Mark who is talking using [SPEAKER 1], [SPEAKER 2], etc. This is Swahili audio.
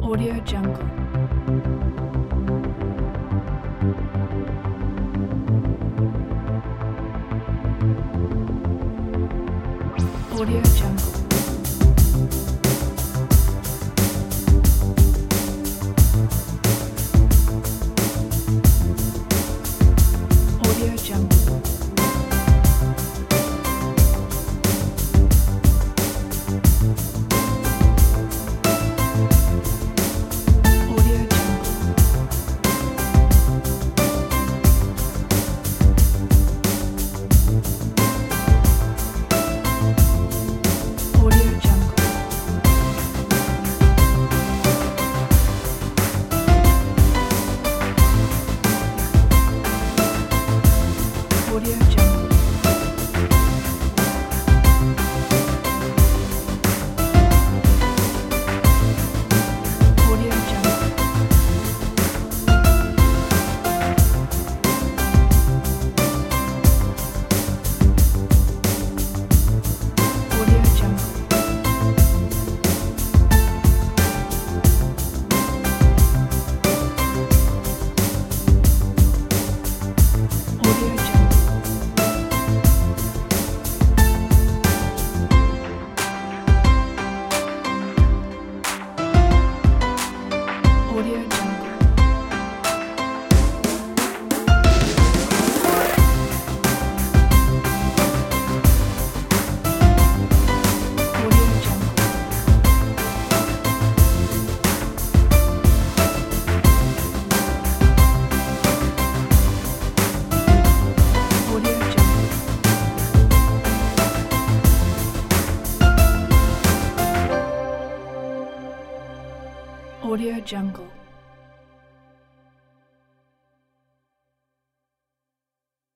[SPEAKER 1] Audio Jungle. Audio Jungle. Audio Jungle. Audio Jungle. Audio Jungle. Audio Jungle. Audio Jungle. Audio Jungle. Audio Jungle. Audio Jungle. Audio Jungle.